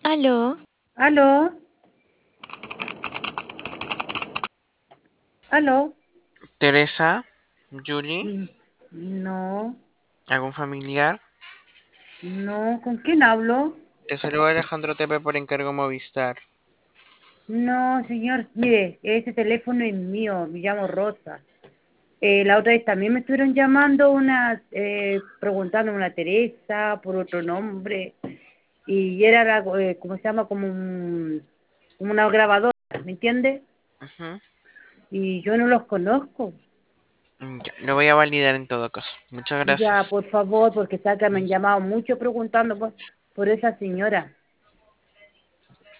Aló, ¿Aló? ¿Aló? Teresa, Julie, Mm, No, ¿algún familiar? no, ¿con quién hablo? Te saluda Alejandro Tepe por encargo Movistar. No, señor, mire, ese teléfono es mío, me llamo Rosa. La otra vez también me estuvieron llamando preguntándome una Teresa por otro nombre, y era, ¿cómo se llama? Como una grabadora, ¿me entiende? Ujú. Y yo no los conozco. Ya, lo voy a validar en todo caso. Muchas Ya, gracias. por favor, porque saca, me han Listo. llamado mucho preguntando por esa señora.